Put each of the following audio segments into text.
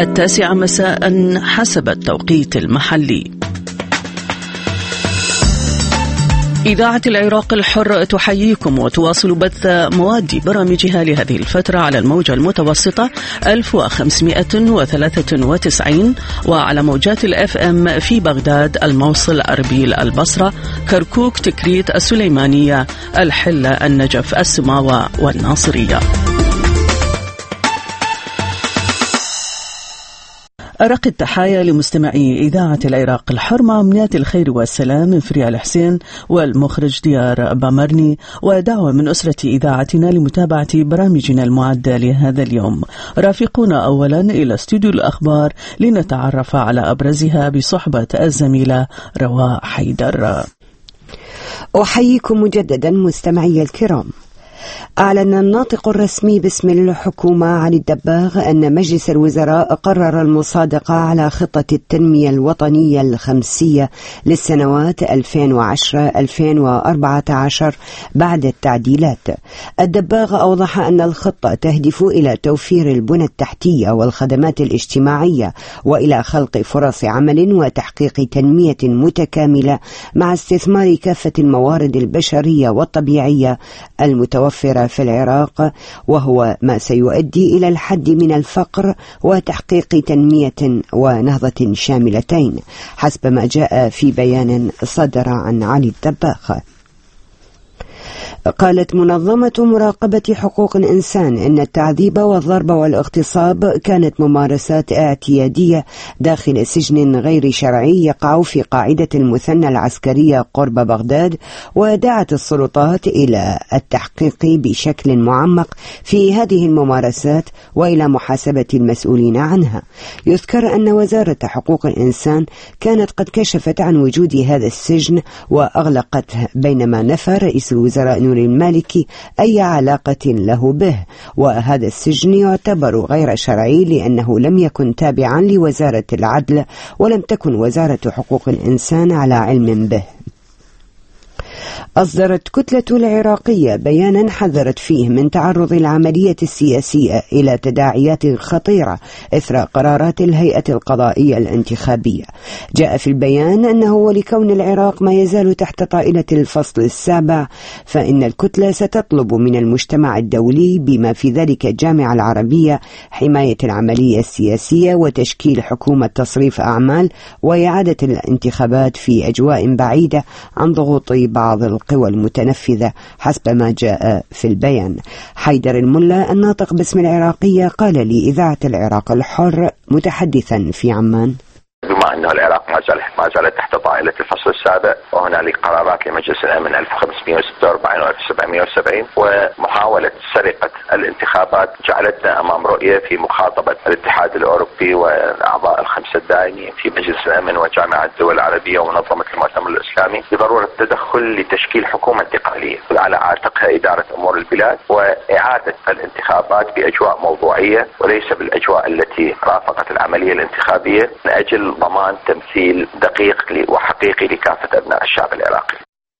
9 مساء حسب التوقيت المحلي. إذاعة العراق الحر تحييكم وتواصل بث مواد برامجها لهذه الفترة على الموجة المتوسطة 1593 وعلى موجات الFM في بغداد، الموصل، أربيل، البصرة، كركوك، تكريت، السليمانية، الحلة، النجف، السماوة والناصرية. أرق التحايا لمستمعي إذاعة العراق الحر مع أمنيات الخير والسلام من فريال الحسين والمخرج ديار بامرني، ودعوة من أسرة إذاعتنا لمتابعة برامجنا المعدة لهذا اليوم. رافقونا أولا إلى استوديو الأخبار لنتعرف على أبرزها بصحبة الزميلة رواء حيدر. أحييكم مجددا مستمعي الكرام. أعلن الناطق الرسمي باسم الحكومة علي الدباغ أن مجلس الوزراء قرر المصادقة على خطة التنمية الوطنية الخمسية للسنوات 2010-2014 بعد التعديلات. الدباغ أوضح أن الخطة تهدف إلى توفير البنى التحتية والخدمات الاجتماعية وإلى خلق فرص عمل وتحقيق تنمية متكاملة مع استثمار كافة الموارد البشرية والطبيعية المتوفرة في العراق، وهو ما سيؤدي إلى الحد من الفقر وتحقيق تنمية ونهضة شاملتين، حسب ما جاء في بيان صدر عن علي الدباغ. قالت منظمة مراقبة حقوق الإنسان إن التعذيب والضرب والاغتصاب كانت ممارسات اعتيادية داخل سجن غير شرعي يقع في قاعدة المثنى العسكرية قرب بغداد، ودعت السلطات إلى التحقيق بشكل معمق في هذه الممارسات وإلى محاسبة المسؤولين عنها. يذكر أن وزارة حقوق الإنسان كانت قد كشفت عن وجود هذا السجن وأغلقته، بينما نفى رئيس الوزراء نور المالكي أي علاقة له به، وهذا السجن يعتبر غير شرعي لأنه لم يكن تابعا لوزارة العدل ولم تكن وزارة حقوق الإنسان على علم به. أصدرت كتلة العراقية بيانا حذرت فيه من تعرض العملية السياسية إلى تداعيات خطيرة إثر قرارات الهيئة القضائية الانتخابية. جاء في البيان أنه ولكون العراق ما يزال تحت طائلة الفصل السابع، فإن الكتلة ستطلب من المجتمع الدولي بما في ذلك الجامعة العربية حماية العملية السياسية وتشكيل حكومة تصريف أعمال وإعادة الانتخابات في أجواء بعيدة عن ضغوط بعض القوى المتنفذة، حسب ما جاء في البيان. حيدر الملا الناطق باسم العراقية قال لإذاعة العراق الحر متحدثا في عمان: بما أن العراق ما زالت تحت طائلة الفصل السابع، وهنالك قرارات لمجلس الأمن 1546 و 1770 ومحاولة سرقة الانتخابات جعلتنا أمام رؤية في مخاطبة الاتحاد الأوروبي والأعضاء الخمسة الدائمين في مجلس الأمن وجامعة الدول العربية ومنظمة المؤتمر الإسلامي بضرورة التدخل لتشكيل حكومة انتقالية على عاتقها إدارة أمور البلاد وإعادة الانتخابات بأجواء موضوعية وليس بالأجواء التي رافقت العملية الانتخابية، من أجل ضمان تمثيل دقيق وحقيقي لكافة أبناء الشعب العراقي.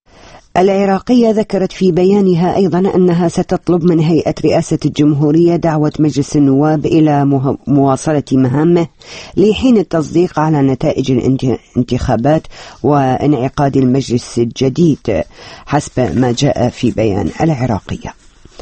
العراقية ذكرت في بيانها أيضا أنها ستطلب من هيئة رئاسة الجمهورية دعوة مجلس النواب إلى مواصلة مهامه لحين التصديق على نتائج الانتخابات وانعقاد المجلس الجديد، حسب ما جاء في بيان العراقية.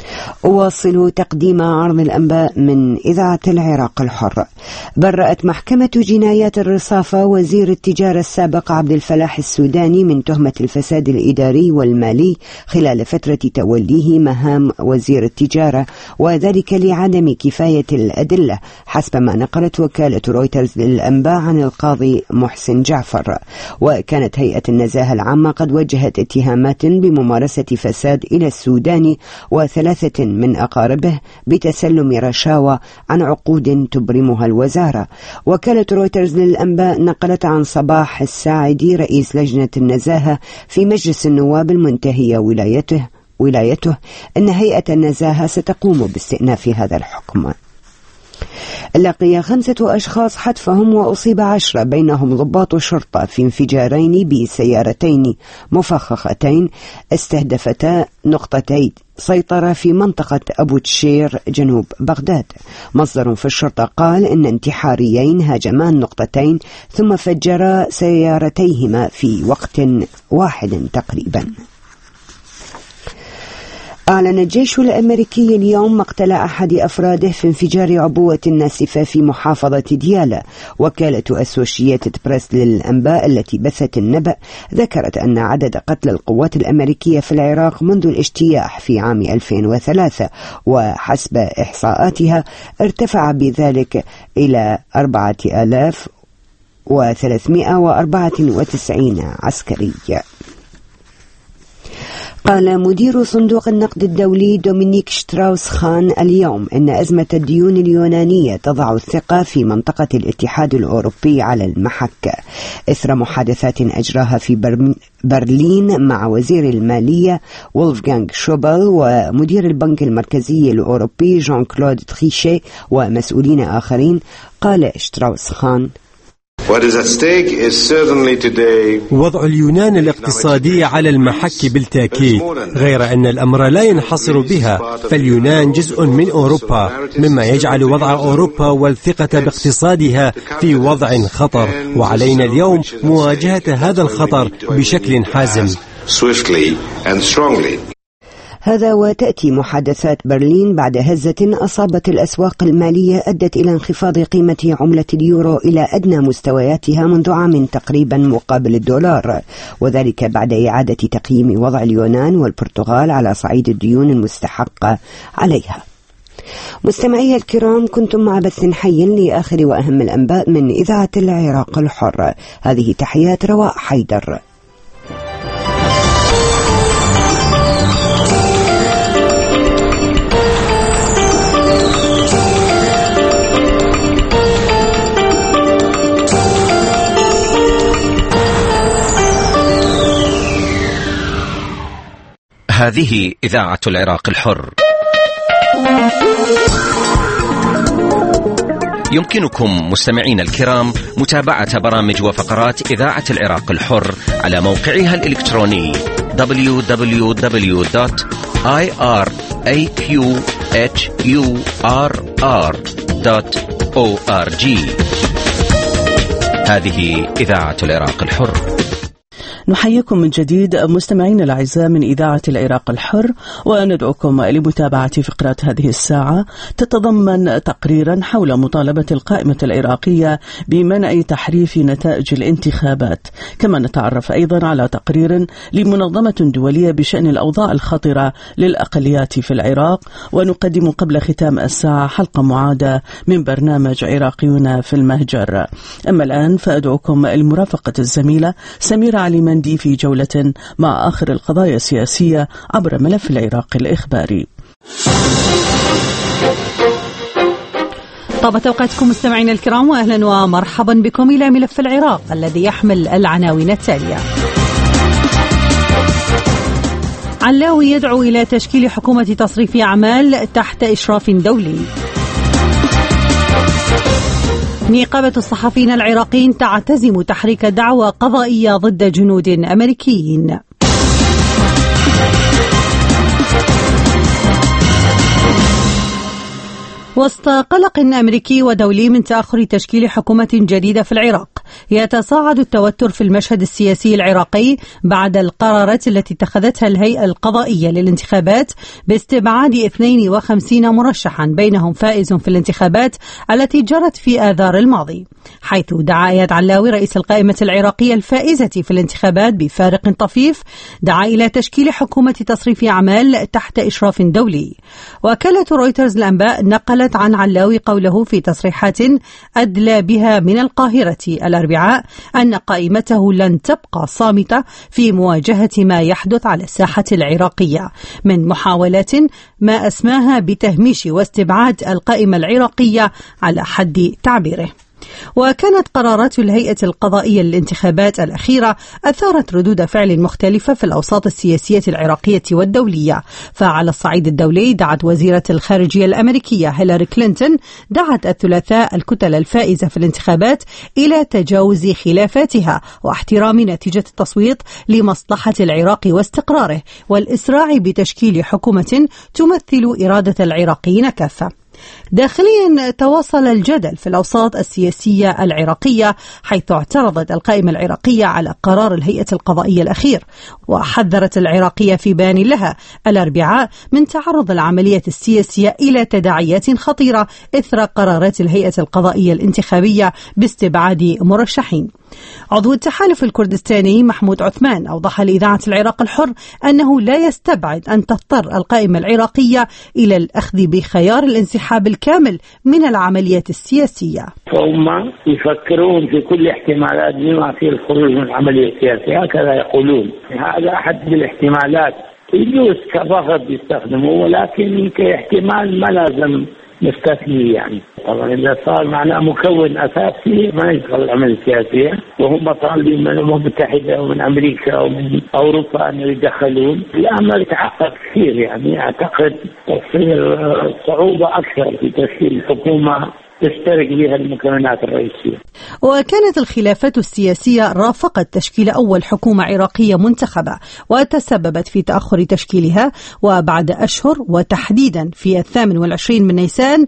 أواصل تقديم عرض الأنباء من إذاعة العراق الحر. برأت محكمة جنايات الرصافة وزير التجارة السابق عبد الفلاح السوداني من تهمة الفساد الإداري والمالي خلال فترة توليه مهام وزير التجارة، وذلك لعدم كفاية الأدلة، حسب ما نقلت وكالة رويترز للأنباء عن القاضي محسن جعفر. وكانت هيئة النزاهة العامة قد وجهت اتهامات بممارسة فساد إلى السوداني وثلاثة من أقاربه بتسلم رشاوى عن عقود تبرمها الوزارة. وكالة رويترز للأنباء نقلت عن صباح الساعدي رئيس لجنة النزاهة في مجلس النواب المنتهية ولايته أن هيئة النزاهة ستقوم باستئناف هذا الحكم. لقي 5 أشخاص حتفهم وأصيب 10 بينهم ضباط شرطة في انفجارين بسيارتين مفخختين استهدفتا نقطتي سيطرة في منطقة أبو تشير جنوب بغداد. مصدر في الشرطة قال إن انتحاريين هاجما النقطتين ثم فجرا سيارتيهما في وقت واحد تقريبا. أعلن الجيش الأمريكي اليوم مقتل أحد أفراده في انفجار عبوة ناسفة في محافظة ديالا. وكالة أسوشيتد بريس للأنباء التي بثت النبأ ذكرت أن عدد قتلى القوات الأمريكية في العراق منذ الاجتياح في عام 2003 وحسب إحصاءاتها ارتفع بذلك إلى 4394 عسكري. قال مدير صندوق النقد الدولي دومينيك شتراوس خان اليوم إن أزمة الديون اليونانية تضع الثقة في منطقة الاتحاد الأوروبي على المحك إثر محادثات أجراها في برلين مع وزير المالية وولفغانغ شوبل ومدير البنك المركزي الأوروبي جان كلود تريشيه ومسؤولين آخرين. قال شتراوس خان: وضع اليونان الاقتصادي على المحك بالتأكيد، غير أن الأمر لا ينحصر بها، فاليونان جزء من أوروبا، مما يجعل وضع أوروبا والثقة باقتصادها في وضع خطر، وعلينا اليوم مواجهة هذا الخطر بشكل حازم. هذا وتأتي محادثات برلين بعد هزة أصابت الأسواق المالية أدت إلى انخفاض قيمة عملة اليورو إلى أدنى مستوياتها منذ عام تقريبا مقابل الدولار، وذلك بعد إعادة تقييم وضع اليونان والبرتغال على صعيد الديون المستحقة عليها. مستمعي الكرام، كنتم مع بث حي لآخر وأهم الأنباء من إذاعة العراق الحر. هذه تحيات رواء حيدر. هذه إذاعة العراق الحر. يمكنكم مستمعين الكرام متابعة برامج وفقرات إذاعة العراق الحر على موقعها الإلكتروني www.iraqhurr.org. هذه إذاعة العراق الحر. نحييكم من جديد مستمعين الأعزاء من إذاعة العراق الحر، وندعوكم لمتابعة فقرات هذه الساعة تتضمن تقريرا حول مطالبة القائمة العراقية بمنع تحريف نتائج الانتخابات. كما نتعرف أيضا على تقرير لمنظمة دولية بشأن الأوضاع الخطرة للأقليات في العراق، ونقدم قبل ختام الساعة حلقة معادة من برنامج عراقيون في المهجر. أما الآن فأدعوكم لمرافقة الزميلة سميرة علي مندي في جولة مع آخر القضايا السياسية عبر ملف العراق الإخباري. طابت أوقاتكم مستمعين الكرام، وأهلا ومرحبا بكم إلى ملف العراق الذي يحمل العناوين التالية. علاوي يدعو إلى تشكيل حكومة تصريف أعمال تحت إشراف دولي. نقابة الصحفيين العراقيين تعتزم تحريك دعوى قضائية ضد جنود أمريكيين. وسط قلق أمريكي ودولي من تأخر تشكيل حكومة جديدة في العراق، يتصاعد التوتر في المشهد السياسي العراقي بعد القرارات التي اتخذتها الهيئة القضائية للانتخابات باستبعاد 52 مرشحا بينهم فائز في الانتخابات التي جرت في آذار الماضي، حيث دعا إياد علاوي رئيس القائمة العراقية الفائزة في الانتخابات بفارق طفيف دعا إلى تشكيل حكومة تصريف أعمال تحت إشراف دولي. وكالة رويترز الأنباء نقلت عن علاوي قوله في تصريحات أدلى بها من القاهرة الأربعاء أن قائمته لن تبقى صامتة في مواجهة ما يحدث على الساحة العراقية من محاولات ما أسماها بتهميش واستبعاد القائمة العراقية على حد تعبيره. وكانت قرارات الهيئة القضائية للانتخابات الأخيرة أثارت ردود فعل مختلفة في الأوساط السياسية العراقية والدولية. فعلى الصعيد الدولي دعت وزيرة الخارجية الأمريكية هيلاري كلينتون الثلاثاء الكتل الفائزة في الانتخابات إلى تجاوز خلافاتها واحترام نتيجة التصويت لمصلحة العراق واستقراره والإسراع بتشكيل حكومة تمثل إرادة العراقيين كافة. داخليا تواصل الجدل في الأوساط السياسية العراقية، حيث اعترضت القائمة العراقية على قرار الهيئة القضائية الأخير، وحذرت العراقية في بيان لها الأربعاء من تعرض العملية السياسية إلى تداعيات خطيرة إثر قرارات الهيئة القضائية الانتخابية باستبعاد مرشحين. عضو التحالف الكردستاني محمود عثمان أوضح لإذاعة العراق الحر أنه لا يستبعد أن تضطر القائمة العراقية إلى الأخذ بخيار الانسحاب الكامل من العملية السياسية. فهم يفكرون في كل احتمالات بما في الخروج من العملية السياسية، هكذا يقولون. هذا أحد الاحتمالات يجوز كرفض يستخدموه، ولكن كاحتمال ما لازم نستثني يعني. طبعا إذا صار معنا مكون أساسي ما يدخل العملية السياسية، وهم طالبين من الأمم المتحدة ومن أمريكا ومن أوروبا أن يدخلون، الأمر يتعقد كثير يعني. أعتقد تصير صعوبة أكثر في تشكيل حكومة تشترك بها المكونات الرئيسية. وكانت الخلافات السياسية رافقت تشكيل أول حكومة عراقية منتخبة، وتسببت في تأخر تشكيلها. وبعد أشهر وتحديدا في 28 من نيسان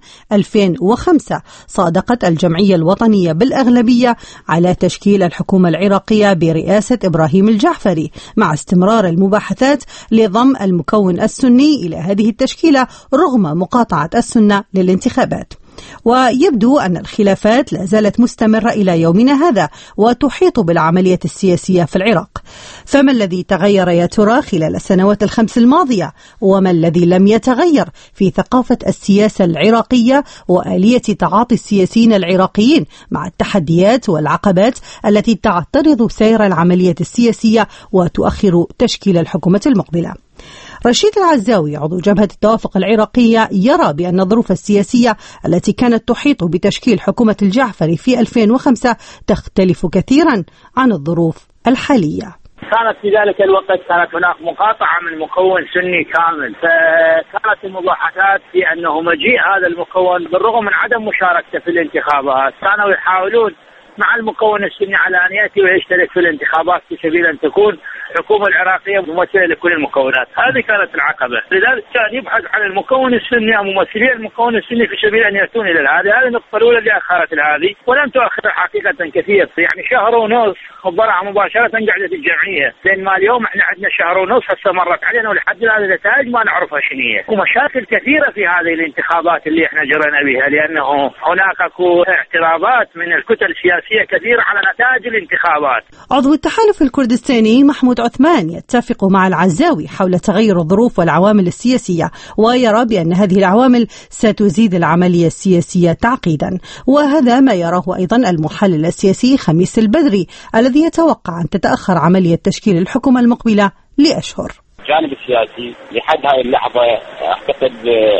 2005 صادقت الجمعية الوطنية بالأغلبية على تشكيل الحكومة العراقية برئاسة إبراهيم الجعفري، مع استمرار المباحثات لضم المكون السني إلى هذه التشكيلة رغم مقاطعة السنة للانتخابات. ويبدو أن الخلافات لا زالت مستمرة إلى يومنا هذا وتحيط بالعملية السياسية في العراق. فما الذي تغير يا ترى خلال السنوات الخمس الماضية؟ وما الذي لم يتغير في ثقافة السياسة العراقية وآلية تعاطي السياسيين العراقيين مع التحديات والعقبات التي تعترض سير العملية السياسية وتؤخر تشكيل الحكومة المقبلة؟ رشيد العزاوي عضو جبهة التوافق العراقية يرى بأن الظروف السياسية التي كانت تحيط بتشكيل حكومة الجعفري في 2005 تختلف كثيرا عن الظروف الحالية. كانت في ذلك الوقت كانت هناك مقاطعة من مكون سني كامل، فكانت المباحثات في أنه مجيء هذا المكون بالرغم من عدم مشاركته في الانتخابات، كانوا يحاولون مع المكون السني على أن يأتي ويشترك في الانتخابات في سبيل أن تكون الحكومة العراقية ممثلة لكل المكونات. هذه كانت العقبة، لذلك كان يبحث عن المكون السني أو ممثلي المكون السني في سبيل أن يأتون إلى هذه النقطة الأولى اللي أخرت هذه، ولم تؤخر حقيقة كثير، يعني شهر ونص وضرع مباشرة قعدت الجمعية، لأن ما اليوم احنا عندنا شهر ونص هسه مرت علينا ولحد الآن النتائج ما نعرفها شنو هي، ومشاكل كثيرة في هذه الانتخابات اللي احنا جرينا بها، لأنه هناك اعتراضات من الكتل السياسية كثيرة على نتائج الانتخابات. عضو التحالف الكردستاني محمود عثمان يتفق مع العزاوي حول تغير الظروف والعوامل السياسية، ويرى بأن هذه العوامل ستزيد العملية السياسية تعقيدا، وهذا ما يراه أيضا المحلل السياسي خميس البدري الذي يتوقع أن تتأخر عملية تشكيل الحكومة المقبلة لأشهر. الجانب السياسي لحد هاي اللحظة أعتقد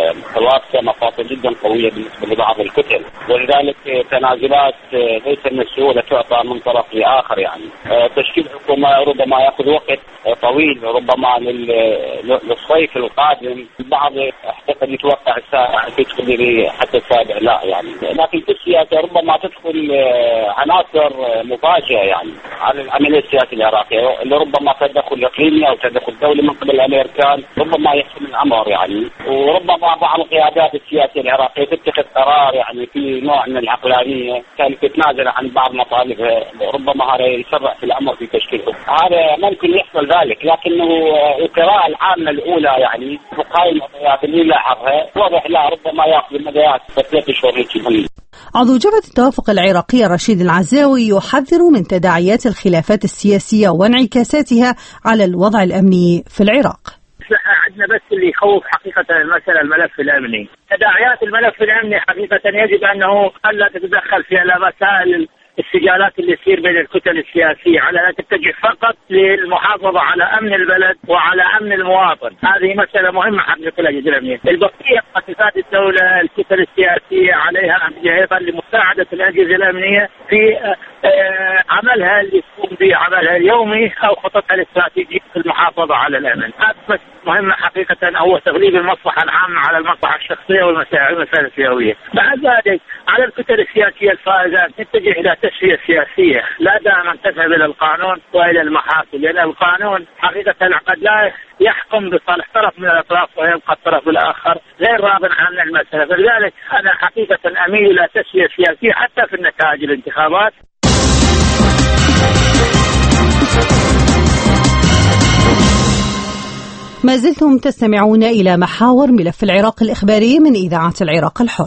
تواصل مفاصل جدا قوية بالنسبة لبعض الكتل، ولذلك تنازلات ليس من السهولة تعطى من طرف لآخر. يعني تشكيل حكومة ربما يأخذ وقت طويل، ربما للصيف القادم. البعض أعتقد يتوقع الساعة تدخل حتى السابع، لا يعني. لكن في السياسة ربما تدخل عناصر مفاجئة يعني على العملية السياسية العراقية، اللي ربما تدخل إقليمي أو تدخل دولي من قبل الأمريكان، ربما يحسم الأمر يعني. وربما بعض القيادات السياسية العراقية تتخذ قرار يعني في نوع من العقلانية، كانت تتنازل عن بعض مطالبها، ربما هذا يسرع في الأمر في تشكيل حكومة. هذا ممكن يحصل ذلك، لكنه القراءة العامة الأولى يعني مقايمة اللي لاحظها واضح لا ربما يأخذ مديات 3 شهور هيك. عضو جبهة التوافق العراقية رشيد العزاوي يحذر من تداعيات الخلافات السياسية وانعكاساتها على الوضع الأمني في العراق. عندنا بس اللي يخوف حقيقة المسألة الملف الأمني، تداعيات الملف الأمني حقيقة يجب أنه ألا تتدخل في مسائل السجالات اللي تصير بين الكتل السياسية على أن تتجه فقط للمحافظة على أمن البلد وعلى أمن المواطن. هذه مسألة مهمة حقيقة الأجهزة الأمنية. البقية مؤسسات الدولة الكتل السياسية عليها أيضا لمساعدة الأجهزة الأمنية في عملها اللي تقوم به عملها اليومي أو خططها الاستراتيجية في المحافظة على الأمن. هذا مهمة حقيقة، هو تغليب المصلحة العامة على المصلحة الشخصية والمسائل السياسية. بعد ذلك على الكتل السياسية الفائزة أن تتجه إلى تسوية سياسية لا دام أن تذهب إلى القانون وإلى المحاكم، لأن القانون حقيقة قد لا يحكم بصالح طرف من الأطراف ويبقى الطرف الآخر غير راض عن المسألة. فلذلك أنا حقيقة أميل إلى تسوية سياسية حتى في النتائج الانتخابات. ما زلتم تستمعون إلى محاور ملف العراق الإخباري من إذاعة العراق الحر.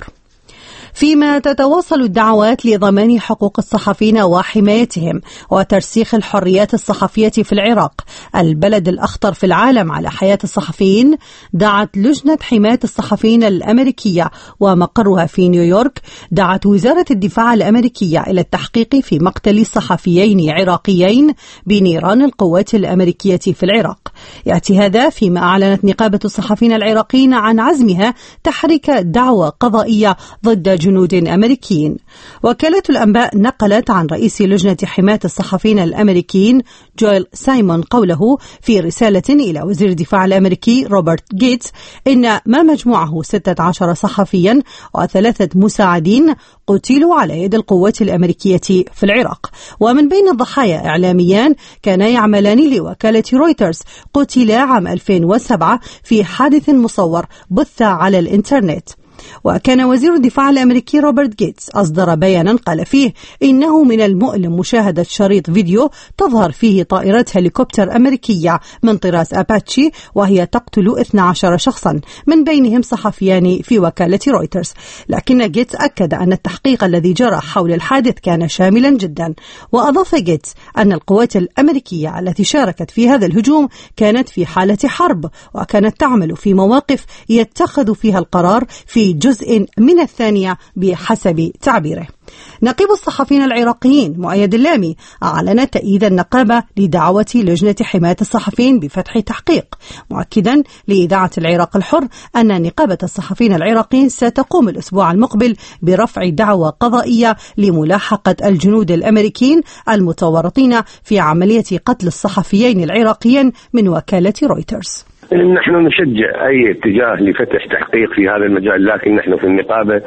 فيما تتواصل الدعوات لضمان حقوق الصحفيين وحمايتهم وترسيخ الحريات الصحفية في العراق، البلد الأخطر في العالم على حياة الصحفيين، دعت لجنة حماية الصحفيين الأمريكية ومقرها في نيويورك، دعت وزارة الدفاع الأمريكية إلى التحقيق في مقتل صحفيين عراقيين بنيران القوات الأمريكية في العراق. يأتي هذا فيما أعلنت نقابة الصحفيين العراقيين عن عزمها تحريك دعوى قضائية ضد جنود أمريكيين. وكالة الأنباء نقلت عن رئيس لجنة حماية الصحفيين الأمريكيين جويل سايمون قوله في رسالة إلى وزير الدفاع الأمريكي روبرت جيتس إن ما مجموعه 16 صحفيا و3 مساعدين قتلوا على يد القوات الأمريكية في العراق، ومن بين الضحايا إعلاميان كان يعملان لوكالة رويترز قتلا عام 2007 في حادث مصور بث على الإنترنت. وكان وزير الدفاع الأمريكي روبرت جيتس أصدر بيانا قال فيه إنه من المؤلم مشاهدة شريط فيديو تظهر فيه طائرات هليكوبتر أمريكية من طراز أباتشي وهي تقتل 12 شخصا من بينهم صحفيان في وكالة رويترز. لكن جيتس أكد أن التحقيق الذي جرى حول الحادث كان شاملا جدا، وأضاف جيتس أن القوات الأمريكية التي شاركت في هذا الهجوم كانت في حالة حرب وكانت تعمل في مواقف يتخذ فيها القرار في جزء من الثانية بحسب تعبيره. نقيب الصحفيين العراقيين مؤيد اللامي أعلن تأييد النقابة لدعوة لجنة حماية الصحفيين بفتح تحقيق، مؤكدا لإذاعة العراق الحر أن نقابة الصحفيين العراقيين ستقوم الأسبوع المقبل برفع دعوى قضائية لملاحقة الجنود الأمريكيين المتورطين في عملية قتل الصحفيين العراقيين من وكالة رويترز. نحن نشجع أي اتجاه لفتح تحقيق في هذا المجال، لكن نحن في النقابة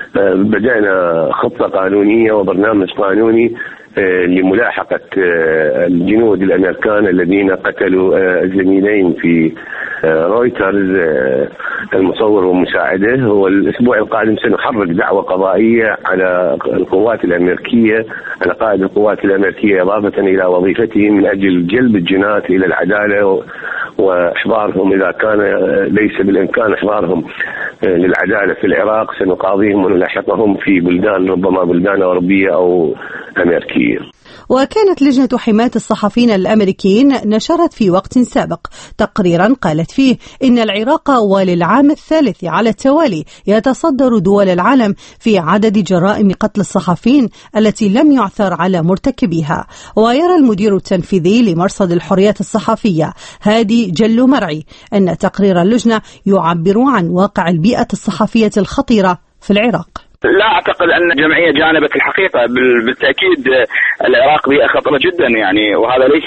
بدأنا خطة قانونية وبرنامج قانوني لملاحقة الجنود الأمريكان الذين قتلوا الزميلين في رويترز المصور ومساعده. والأسبوع القادم سنحرك دعوة قضائية على القوات الأمريكية، على قائد القوات الأمريكية إضافة إلى وظيفتهم من أجل جلب الجنات إلى العدالة وإحضارهم إذا كان ليس بالإمكان إحضارهم للعدالة في العراق. سنقاضيهم ونلاحقهم في بلدان ربما بلدان أوروبية أو أمريكية. وكانت لجنة حماية الصحفيين الأمريكيين نشرت في وقت سابق تقريرا قالت فيه إن العراق وللعام الثالث على التوالي يتصدر دول العالم في عدد جرائم قتل الصحفيين التي لم يعثر على مرتكبيها. ويرى المدير التنفيذي لمرصد الحريات الصحفية هادي جلو مرعي أن تقرير اللجنة يعبر عن واقع البيئة الصحفية الخطيرة في العراق. لا أعتقد أن الجمعية جانبت الحقيقة، بالتأكيد العراق بيئة خطرة جدا يعني، وهذا ليس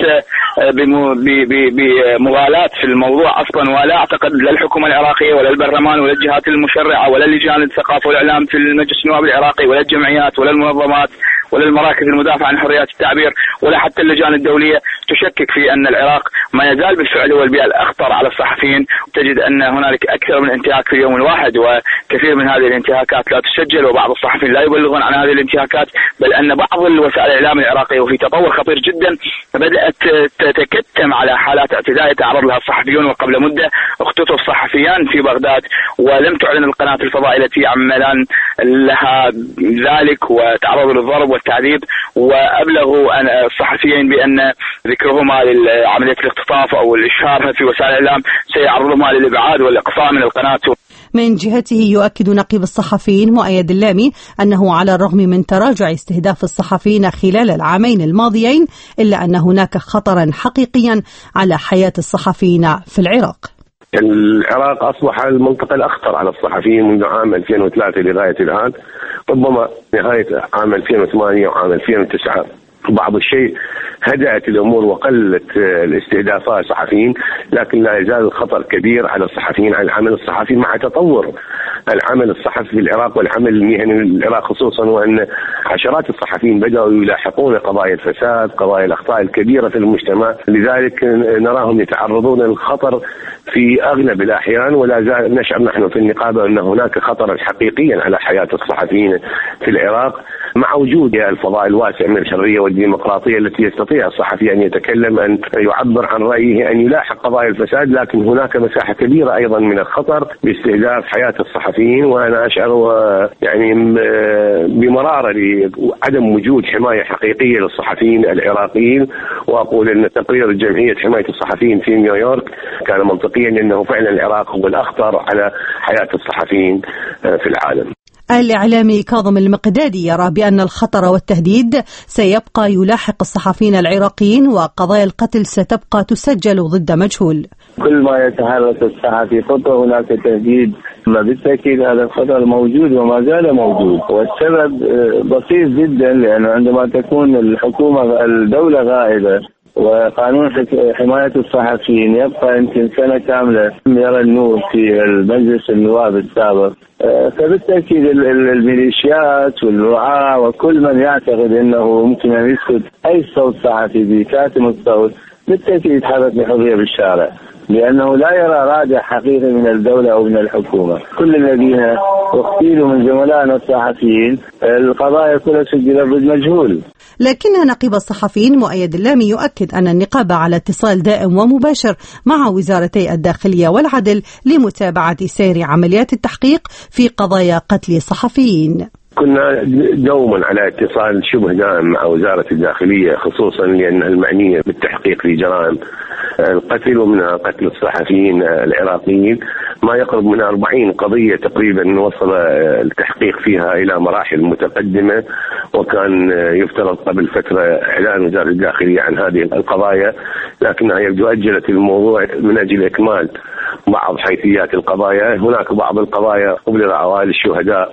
بمغالاة في الموضوع أصلا. ولا أعتقد لا الحكومة العراقية ولا البرلمان ولا الجهات المشرعة ولا لجان الثقافة والإعلام في المجلس النواب العراقي ولا الجمعيات ولا المنظمات ولا المراكز المدافعة عن حريات التعبير ولا حتى اللجان الدولية تشكك في أن العراق ما يزال بالفعل هو البيئة الأخطر على الصحفيين. تجد أن هنالك أكثر من انتهاك في اليوم الواحد، وكثير من هذه الانتهاكات لا تسجل، وبعض الصحفيين لا يبلغون عن هذه الانتهاكات، بل أن بعض الوسائل الإعلام العراقية وفي تطور خطير جدا بدأت تتكتم على حالات اعتداء يتعرض لها الصحفيون. وقبل مدة اختطف صحفيان في بغداد ولم تعلن القناة الفضائية التي يعملان لها ذلك، وتعرضوا للضرب والتعذيب، وأبلغوا الصحفيين بأن ذكرهما لعملية الاختطاف أو الإشهار في وسائل الإعلام سيعرضهما للإبعاد والإقصاء من القناة. من جهته يؤكد نقيب الصحفيين مؤيد اللامي أنه على الرغم من تراجع استهداف الصحفيين خلال العامين الماضيين إلا أن هناك خطرا حقيقيا على حياة الصحفيين في العراق. العراق أصبح المنطقة الأخطر على الصحفيين منذ عام 2003 لغاية الآن، ربما نهاية عام 2008 وعام 2009 بعض الشيء هدأت الأمور وقلت الاستهدافات الصحفيين، لكن لا يزال الخطر كبير على الصحفيين، على العمل الصحفي مع تطور العمل الصحفي في العراق والعمل المهني في العراق خصوصا، وأن عشرات الصحفيين بدأوا يلاحقون قضايا الفساد، قضايا الأخطاء الكبيرة في المجتمع، لذلك نراهم يتعرضون للخطر في أغلب الأحيان، ولا زال نشعر نحن في النقابة أن هناك خطرا حقيقيا على حياة الصحفيين في العراق، مع وجود الفضاء الواسع من الحرية والديمقراطية التي يستطيع الصحفي أن يتكلم، أن يعبر عن رأيه، أن يلاحق قضايا الفساد، لكن هناك مساحة كبيرة أيضا من الخطر باستهداف حياة الصحفيين. وأنا أشعر يعني بمرارة لعدم وجود حماية حقيقية للصحفيين العراقيين، وأقول أن تقرير جمعية حماية الصحفيين في نيويورك كان منطقيا، لأنه فعلا العراق هو الأخطر على حياة الصحفيين في العالم. الإعلامي كاظم المقدادي يرى بأن الخطر والتهديد سيبقى يلاحق الصحفيين العراقيين، وقضايا القتل ستبقى تسجل ضد مجهول. كل ما يتحرك الصحفي خطوة هناك تهديد، بالتأكيد هذا الخطر موجود وما زال موجود، والسبب بسيط جدا، لأنه عندما تكون الدولة غائبة وقانون حماية الصحفيين يبقى يمكن سنة كاملة يرى النور في المجلس النواب السابق، فبالتأكيد الميليشيات والرعاة وكل من يعتقد أنه ممكن أن يسكت أي صوت صحفي بكاتم الصوت بالتأكيد يتحرك بحرية بالشارع، لأنه لا يرى رادع حقيقي من الدولة أو من الحكومة. كل الذين اغتيلوا من زملائنا الصحفيين القضايا كلها سجلت ضد مجهول. لكن نقيب الصحفيين مؤيد اللامي يؤكد أن النقابة على اتصال دائم ومباشر مع وزارتي الداخلية والعدل لمتابعة سير عمليات التحقيق في قضايا قتل الصحفيين. كنا دوما على اتصال شبه دائم مع وزارة الداخلية، خصوصا لأن المعنية بالتحقيق في جرائم القتل ومنها قتل الصحفيين العراقيين، ما يقرب من 40 قضية تقريبا وصل التحقيق فيها إلى مراحل متقدمة، وكان يفترض قبل فترة إعلان وزارة الداخلية عن هذه القضايا، لكنها يبدو أجلت الموضوع من أجل إكمال بعض حيثيات القضايا. هناك بعض القضايا أبلغ عوائل الشهداء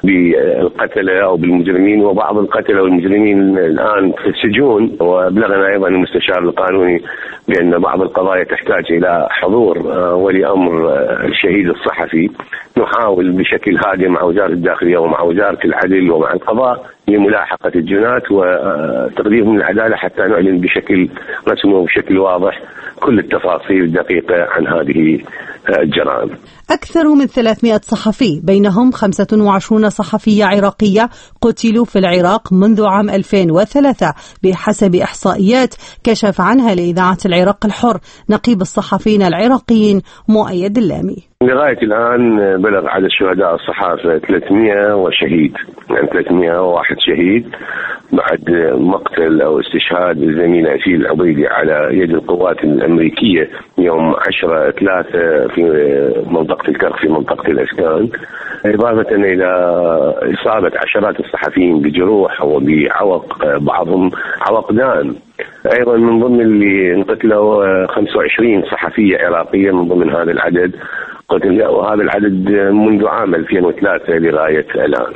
بالقتلة أو بالمجرمين، وبعض القتلة والمجرمين الآن في السجون، وأبلغنا أيضا المستشار القانوني بأن بعض القضايا تحتاج إلى حضور ولي أمر الشهيد الصحفي. نحاول بشكل هادئ مع وزارة الداخلية ومع وزارة العدل ومع القضاء لملاحقة الجنات وتقديمهم للعدالة حتى نعلن بشكل رسمي وبشكل واضح كل التفاصيل الدقيقة عن هذه الجرائم. أكثر من 300 صحفي بينهم 25 صحفية عراقية قتلوا في العراق منذ عام 2003 بحسب إحصائيات كشف عنها لإذاعة العراق الحر نقيب الصحفيين العراقيين مؤيد اللامي. لغاية الآن بلغ عدد شهداء الصحافة 300 وشهيد، يعني 301 شهيد بعد مقتل أو استشهاد الزميل أسيل العبيدي على يد القوات الأمريكية يوم 10/3 في منطقة الكرخ في منطقة الأسكان، إضافة إلى إصابة عشرات الصحفيين بجروح وبعوق، بعضهم عوق دائم. أيضا من ضمن اللي انقتلوا 25 صحفية عراقية من ضمن هذا العدد قتل، وهذا العدد منذ عام 2003 لغاية الآن.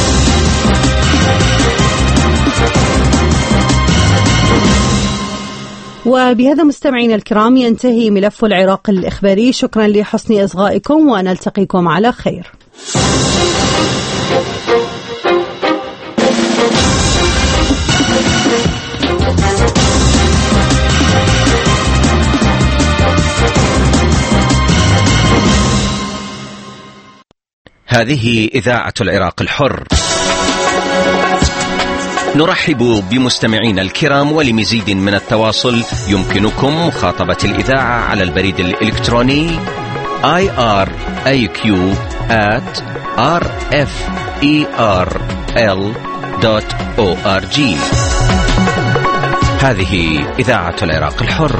وبهذا مستمعينا الكرام ينتهي ملف العراق الإخباري. شكرا لحسن إصغائكم ونلتقيكم على خير. هذه إذاعة العراق الحر. نرحب بمستمعينا الكرام، ولمزيد من التواصل يمكنكم مخاطبة الإذاعة على البريد الإلكتروني iraq@rferl.lr. www.icrib.org. هذه إذاعة العراق الحر.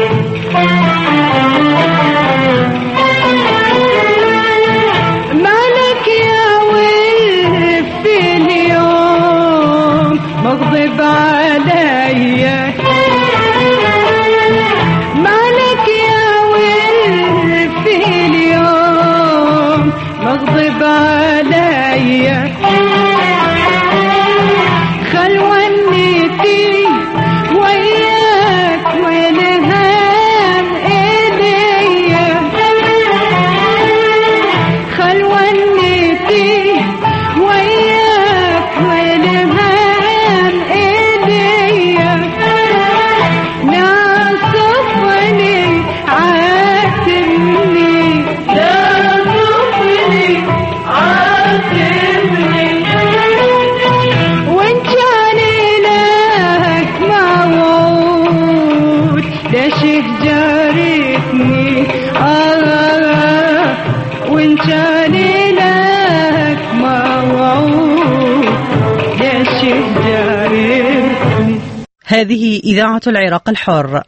ما هذه إذاعة العراق الحر.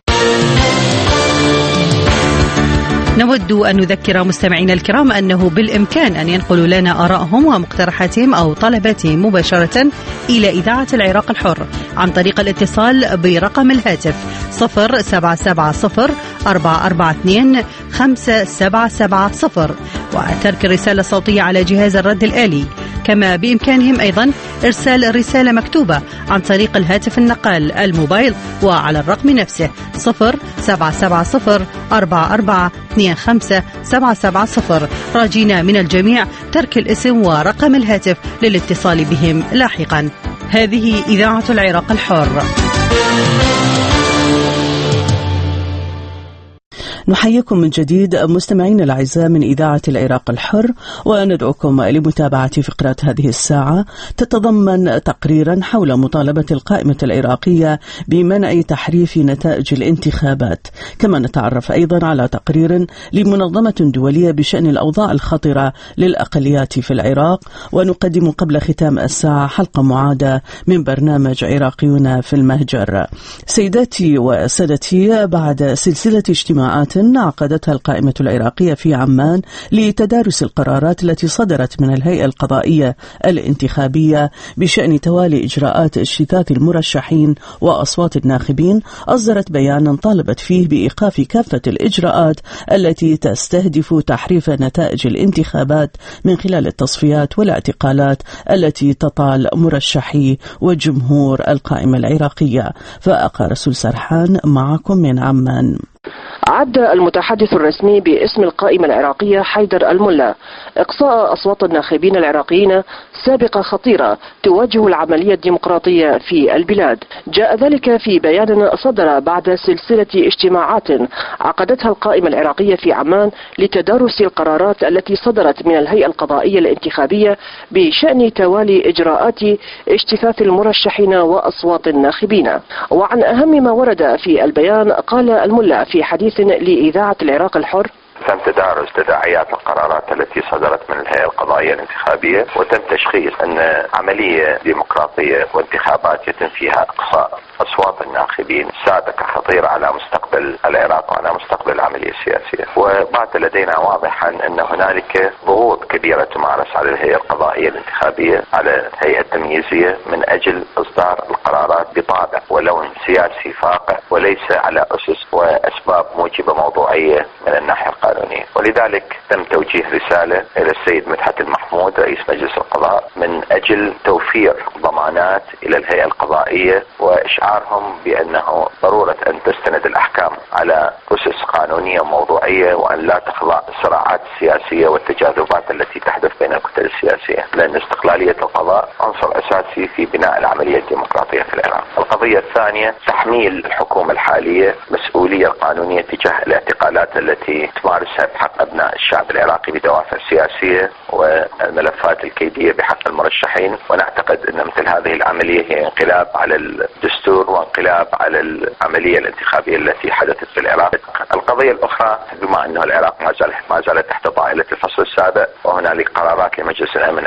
نود أن نذكر مستمعينا الكرام أنه بالإمكان أن ينقلوا لنا آرائهم ومقترحاتهم أو طلباتهم مباشرة إلى إذاعة العراق الحر عن طريق الاتصال برقم الهاتف 0770-442-5770 وترك الرسالة الصوتية على جهاز الرد الآلي. كما بإمكانهم أيضا إرسال رسالة مكتوبة عن طريق الهاتف النقال الموبايل وعلى الرقم نفسه 0770-4425-770 راجينا من الجميع ترك الاسم ورقم الهاتف للاتصال بهم لاحقا. هذه إذاعة العراق الحر. نحييكم من جديد مستمعين الأعزاء من إذاعة العراق الحر، وندعوكم لمتابعة فقرات هذه الساعة تتضمن تقريرا حول مطالبة القائمة العراقية بمنع تحريف نتائج الانتخابات. كما نتعرف أيضا على تقرير لمنظمة دولية بشأن الأوضاع الخطرة للأقليات في العراق، ونقدم قبل ختام الساعة حلقة معادة من برنامج عراقيون في المهجر. سيداتي وسادتي، بعد سلسلة اجتماعات عقدتها القائمة العراقية في عمان لتدارس القرارات التي صدرت من الهيئة القضائية الانتخابية بشأن توالي إجراءات اجتثاث المرشحين وأصوات الناخبين، أصدرت بيانا طالبت فيه بإيقاف كافة الإجراءات التي تستهدف تحريف نتائج الانتخابات من خلال التصفيات والاعتقالات التي تطال مرشحي وجمهور القائمة العراقية. فأقى رسول سرحان معكم من عمان. عد المتحدث الرسمي باسم القائمة العراقية حيدر الملا إقصاء أصوات الناخبين العراقيين سابقة خطيرة تواجه العملية الديمقراطية في البلاد. جاء ذلك في بيان صدر بعد سلسلة اجتماعات عقدتها القائمة العراقية في عمان لتدارس القرارات التي صدرت من الهيئة القضائية الانتخابية بشأن توالي إجراءات اجتثاث المرشحين وأصوات الناخبين. وعن أهم ما ورد في البيان قال الملا في حديث لإذاعة العراق الحر: تم تدارس تداعيات القرارات التي صدرت من الهيئة القضائية الانتخابية، وتم تشخيص أن عملية ديمقراطية وانتخابات يتم فيها إقصاء أصوات الناخبين سابقة خطيرة على مستقبل العراق وعلى مستقبل العملية السياسية. وبات لدينا واضحا أن هنالك ضغوط كبيرة تمارس على الهيئة القضائية الانتخابية، على الهيئة التمييزية، من أجل إصدار القرارات بطابع ولون سياسي فاقع وليس على أسس وأسباب موجبة موضوعية من الناحية القانونية. ولذلك تم توجيه رسالة إلى السيد مدحت المحمود رئيس مجلس القضاء من أجل توفير ضمانات إلى الهيئة القضائية وإشعارهم بأنه ضرورة أن تستند الأحكام على أسس قانونية موضوعية، وأن لا تخضع الصراعات السياسية والتجاذبات التي تحدث بين الكتل السياسية، لأن استقلالية القضاء عنصر أساسي في بناء العملية الديمقراطية في العراق. القضية الثانية تحميل الحكومة الحالية مسؤولية قانونية تجاه الاعتقالات التي تمارسها بحق أبناء الشعب العراقي بدوافع سياسية والملفات الكيدية بحق المرشحين. ونعتقد أن مثل هذه العملية هي انقلاب على الدستور وانقلاب على العملية الانتخابية التي حدثت في العراق. القضية الأخرى، بما أنه العراق ما زالت تحت طائلة الفصل السابع، وهنالك قرارات لمجلس الأمن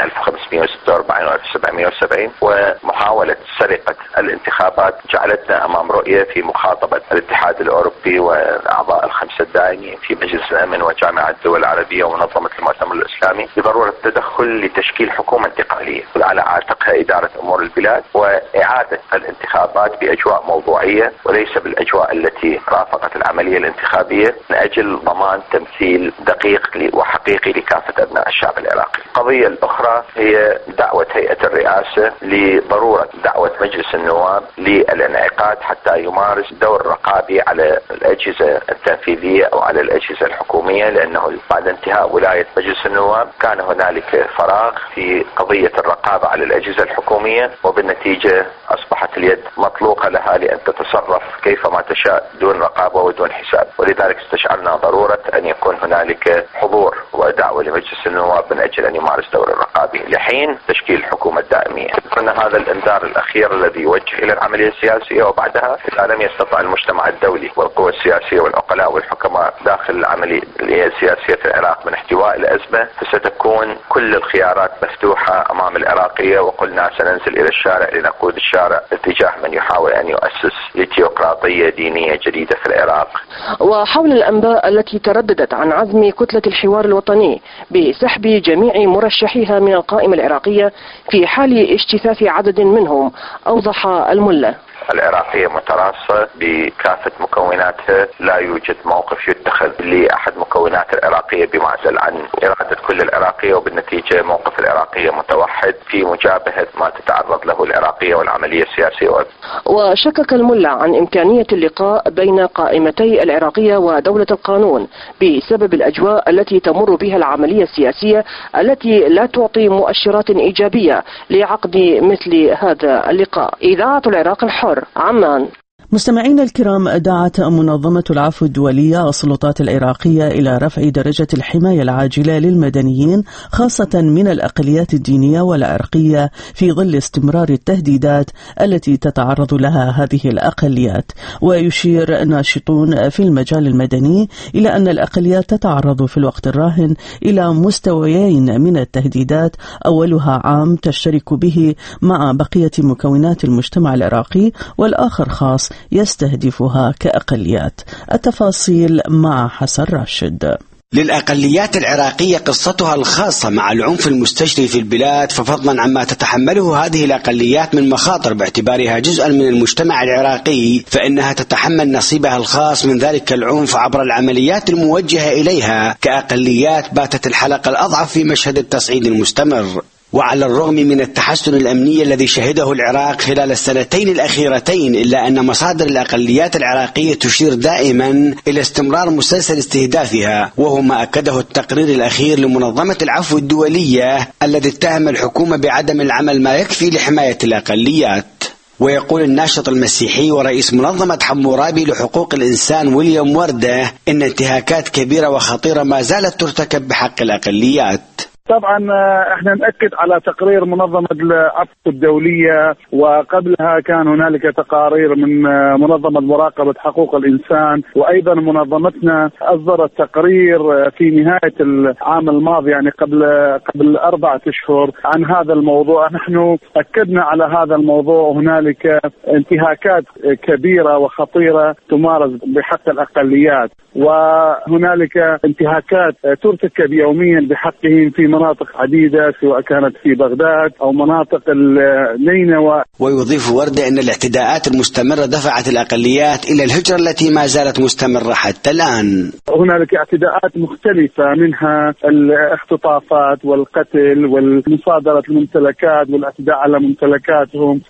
1546 و 1770 ومحاولة سرقة الانتخابات، جعلتنا أمام رؤية في مخاطبة الاتحاد الأوروبي والأعضاء الخمسة الدائمين في مجلس الأمن وجامعة الدول العربية ومنظمة المؤتمر الإسلامي بضرورة التدخل لتشكيل حكومة انتقالية على عاتقها إدارة أمور البلاد وإعادة الانتخابات بأجواء موضوعية وليس بالأجواء التي رافقت العملية الانتخابية، من أجل ضمان تمثيل دقيق وحقيقي لكافة أبناء الشعب العراقي. القضية الأخرى هي دعوة هيئة الرئاسة لضرورة دعوة مجلس النواب للانعقاد حتى يمارس دور رقابي على الأجهزة التنفيذية أو على الأجهزة الحكومية، لأنه بعد انتهاء ولاية مجلس النواب كان هنالك فراغ في قضية الرقابة على الأجهزة الحكومية، وبالنتيجة أصبحت اليد مطلوقة لها لأن تتصرف كيفما تشاء دون رقابة ودون حساب. ولذلك استشعرنا ضرورة أن يكون هنالك حضور ودعوة لمجلس النواب من أجل أن يمارس دوره الرقابي لحين تشكيل الحكومة الدائمية. أن هذا الإنذار الأخير الذي يوجه إلى العملية السياسية، وبعدها إذا لم يستطع المجتمع الدولي والقوى السياسية والعقلاء والحكماء داخل العملية السياسية في العراق من احتواء الأزمة، فستكون كل الخيارات مفتوحة أمام العراقية، وقلنا سننزل إلى الشارع لنقود الشارع اتجاه من يحاول أن يؤسس لتيوقراطية دينية جديدة في العراق. وحول الأنباء التي ترددت عن عزم كتلة الحوار الوطني بسحب جميع مرشحيها من القائمة العراقية في حال اجتثاث عدد منهم، أوضح الملا: العراقية متراصة بكافة مكوناتها، لا يوجد موقف يتخذ لأحد مكونات العراقية بمعزل عن إرادة كل العراقية، وبالنتيجة موقف العراقية متوحد في مجابهة ما تتعرض له العراقية والعملية السياسية. وشكك الملا عن إمكانية اللقاء بين قائمتي العراقية ودولة القانون بسبب الأجواء التي تمر بها العملية السياسية التي لا تعطي مؤشرات إيجابية لعقد مثل هذا اللقاء. إذاعة العراق الحر، عمان. مستمعينا الكرام، دعت منظمة العفو الدولية السلطات العراقية إلى رفع درجة الحماية العاجلة للمدنيين خاصة من الأقليات الدينية والعرقية في ظل استمرار التهديدات التي تتعرض لها هذه الأقليات. ويشير ناشطون في المجال المدني إلى أن الأقليات تتعرض في الوقت الراهن إلى مستويين من التهديدات، أولها عام تشترك به مع بقية مكونات المجتمع العراقي، والآخر خاص يستهدفها كأقليات. التفاصيل مع حسن راشد. للأقليات العراقية قصتها الخاصة مع العنف المستجري في البلاد، ففضلا عما تتحمله هذه الأقليات من مخاطر باعتبارها جزءا من المجتمع العراقي، فإنها تتحمل نصيبها الخاص من ذلك العنف عبر العمليات الموجهة إليها كأقليات باتت الحلقة الأضعف في مشهد التصعيد المستمر. وعلى الرغم من التحسن الأمني الذي شهده العراق خلال السنتين الأخيرتين، إلا أن مصادر الأقليات العراقية تشير دائما إلى استمرار مسلسل استهدافها، وهو ما أكده التقرير الأخير لمنظمة العفو الدولية الذي اتهم الحكومة بعدم العمل ما يكفي لحماية الأقليات. ويقول الناشط المسيحي ورئيس منظمة حمورابي لحقوق الإنسان ويليام وردة إن انتهاكات كبيرة وخطيرة ما زالت ترتكب بحق الأقليات. طبعا احنا نأكد على تقرير منظمة العفو الدولية، وقبلها كان هنالك تقارير من منظمة مراقبة حقوق الإنسان، وأيضا منظمتنا أصدرت تقرير في نهاية العام الماضي، يعني قبل 4 أشهر، عن هذا الموضوع. نحن أكدنا على هذا الموضوع. هنالك انتهاكات كبيرة وخطيرة تمارس بحق الأقليات، وهنالك انتهاكات ترتكب يوميا بحقهم في مناطق عديدة، سواء كانت في بغداد أو مناطق النينوى. ويضيف وردة أن الاعتداءات المستمرة دفعت الأقليات إلى الهجرة التي ما زالت مستمرة حتى الآن. هنالك اعتداءات مختلفة، منها الاختطافات والقتل والمصادرة الممتلكات والاعتداء على ممتلكاتهم.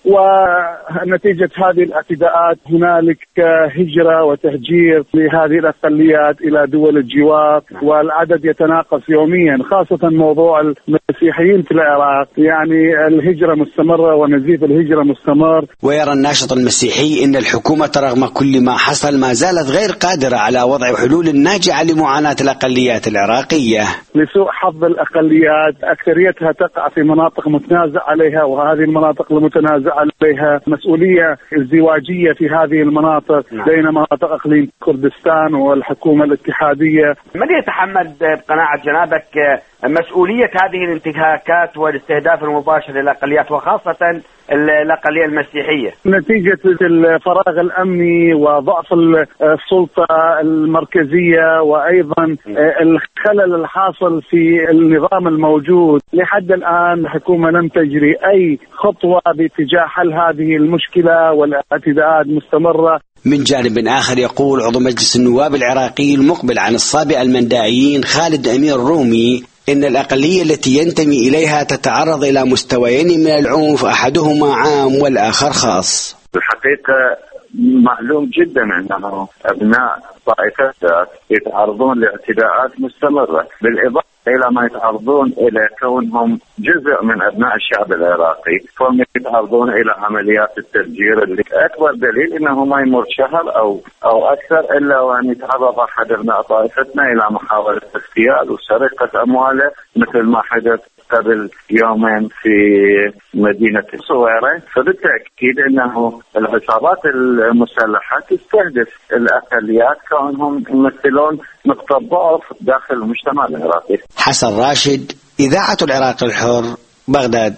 ونتيجة هذه الاعتداءات هنالك هجرة وتهجير لهذه الأقليات إلى دول الجوار، والعدد يتناقص يوميا، خاصة موضوع المسيحيين في العراق. يعني الهجرة مستمرة ونزيف الهجرة مستمر. ويرى الناشط المسيحي أن الحكومة رغم كل ما حصل ما زالت غير قادرة على وضع حلول ناجعة لمعاناة الأقليات العراقية. لسوء حظ الأقليات أكثريتها تقع في مناطق متنازع عليها، وهذه المناطق المتنازع عليها مسؤولية ازدواجية في هذه المناطق بين مناطق إقليم كردستان والحكومة الاتحادية. من يتحمل بقناعة جنابك مسؤولية هذه الانتهاكات والاستهداف المباشر للأقليات وخاصة الأقلية المسيحية؟ نتيجة الفراغ الأمني وضعف السلطة المركزية، وأيضا الخلل الحاصل في النظام الموجود. لحد الآن الحكومة لم تجري أي خطوة باتجاه حل هذه المشكلة، والاعتداءات مستمرة. من جانب آخر يقول عضو مجلس النواب العراقي المقبل عن الصابئة المندائيين خالد أمير رومي إن الأقلية التي ينتمي إليها تتعرض إلى مستويين من العنف، أحدهما عام والآخر خاص. الحقيقة معلوم جدا أنه أبناء طائفة يتعرضون لاعتداءات مستمرة، بالإضافة إلى ما يتعرضون إلى كونهم جزء من أبناء الشعب العراقي، فهم يتعرضون إلى عمليات التفجير اللي أكبر دليل أنه ما يمر شهر أو أكثر إلا وأن يتعرض أحد أبناء طائفتنا إلى محاولة اغتيال وسرقة أمواله مثل ما حدث قبل يومين في مدينة الصويرة. فبالتأكيد أنه العصابات المسلحة تستهدف الأقليات كونهم يمثلون نقطة ضعف داخل المجتمع العراقي. حسن راشد، إذاعة العراق الحر، بغداد.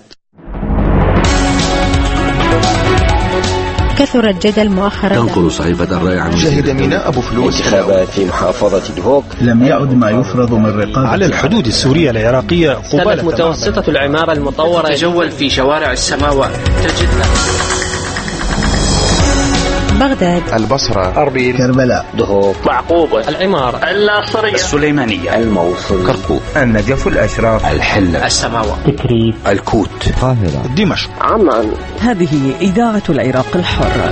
كثر الجدل مؤخرا. تنقل صحيفة الرأي عن شهد ميناء أبو فلوس انتخابات في محافظة دهوك. لم يعد ما يفرض من رقابة على الحدود السورية العراقية. قبالة متوسطة العمارة المطورة. تجول في شوارع السماوات تجدها. بغداد، البصرة، أربيل، كربلاء، دهوك، معقوبة، العمارة، الناصرية، السليمانية، الموصل، كركوك، النجف، الأشراف، الحلة، السماوات، تكريت، الكوت، القاهرة، دمشق، عمان. هذه إذاعة العراق الحر.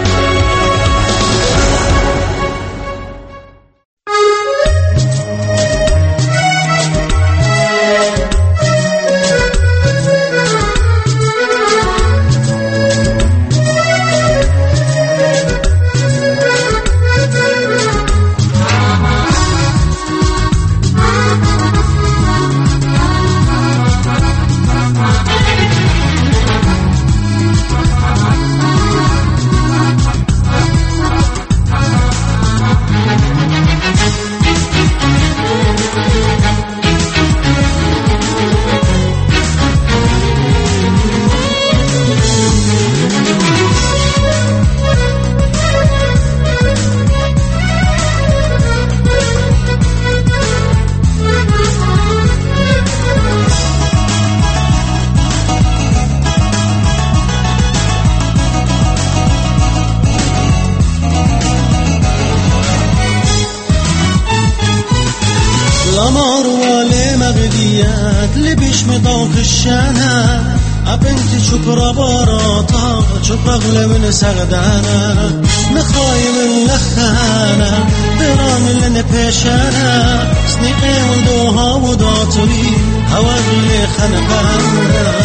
القمر والمغديات اللي بيشمطوا خشانا أبنتي شكرا براطة شوف أغلى من سغدانا نخاي من لخانا درام اللي بيشانا سنيقي ولدوها وداطري هوا اللي خنقانا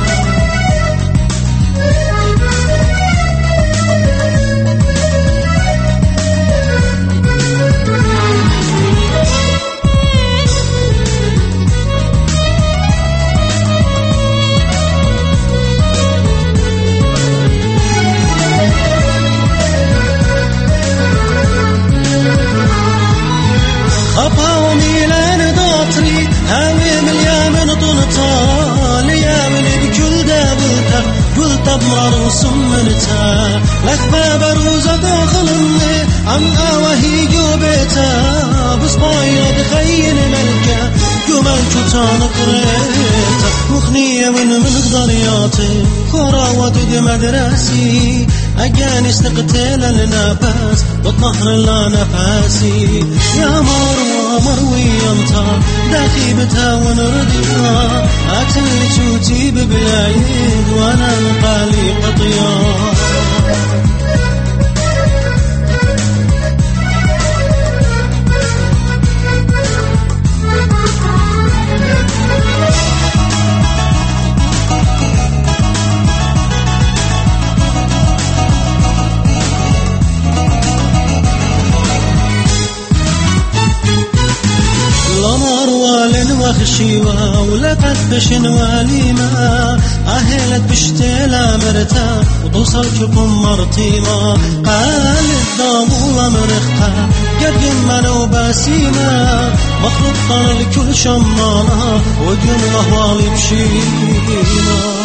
وصمنتا لك بروزة داخلني عم وهي جوبتا بصبايا بخين ملكا جمال كتان قريتا مخنية من قضرياتي خراوة مدرسي أجاني استقتل النفس والطهر لا نفسي يا مروي انتا داخيبتها ونردها أتلي شوتي ببلايد وانا نقالي قطيان وخشيوة ولقت بشن واليما أهلت بشتيلا مرتا وتوصل كم مرتيما قال الضامولة مرختا قرقم منو باسيما مخلطة لكل شمانة وقم وهوالي بشيما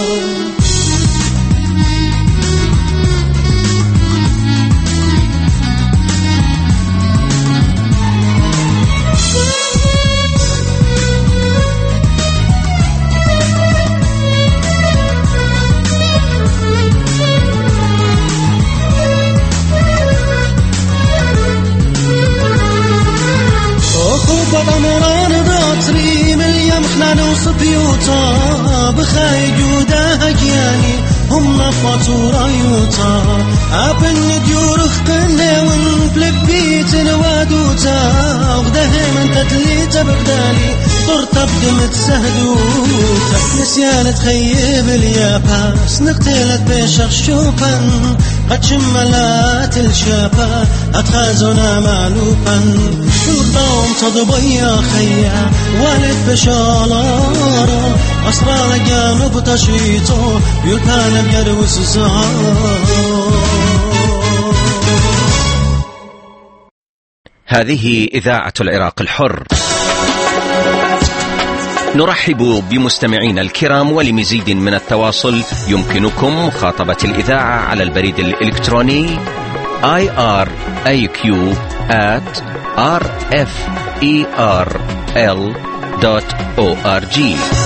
بيوتا بخاي جودا هجياني هم فاتورا يوتا أبن ديورخ كنه ونفلك بيت نوادوتا وغده من تتليت بغدالي صرت بدمت سهدوتا نسيان تخيب الياباس نقتلت بشخ شوفا قد شملات الشابا أتخازنا معلوفا الضوم تضبيا خيا والد بشالارا أسرار جانب تشيطو يلقان بيروس زهار. هذه إذاعة العراق الحر. نرحب بمستمعينا الكرام، ولمزيد من التواصل يمكنكم مخاطبة الإذاعة على البريد الإلكتروني iraq@rferl.org.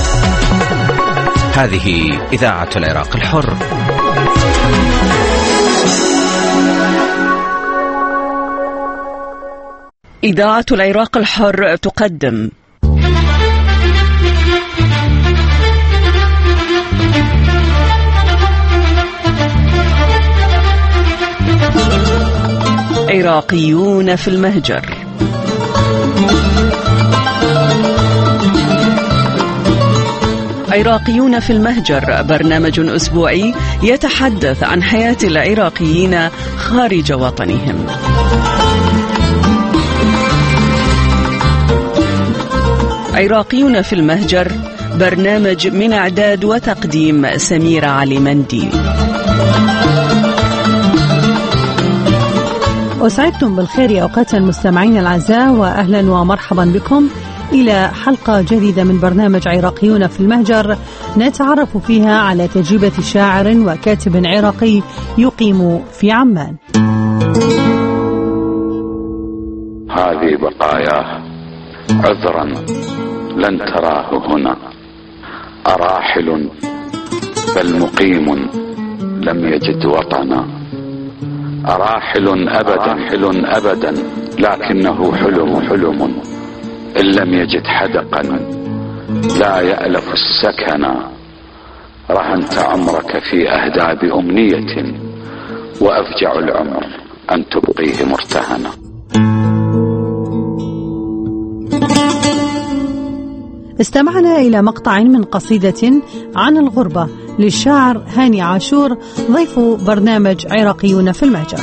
هذه إذاعة العراق الحر. إذاعة العراق الحر تقدم عراقيون في المهجر. عراقيون في المهجر برنامج أسبوعي يتحدث عن حياة العراقيين خارج وطنهم. عراقيون في المهجر برنامج من إعداد وتقديم سميرة علي منديل. أسعدتم بالخير يا أوقات المستمعين الأعزاء، وأهلا ومرحبا بكم إلى حلقة جديدة من برنامج عراقيون في المهجر، نتعرف فيها على تجربة شاعر وكاتب عراقي يقيم في عمان. هذه بقاياه عذرا لن تراه هنا، أراحل بل مقيم لم يجد وطنا، أراحل أبدا لكنه حلم إن لم يجد حدقا لا يألف السكنا، رهنت عمرك في أهداب أمنية وأفجع العمر أن تبقيه مرتهنا. استمعنا إلى مقطع من قصيدة عن الغربة للشاعر هاني عاشور، ضيف برنامج عراقيون في المهجر.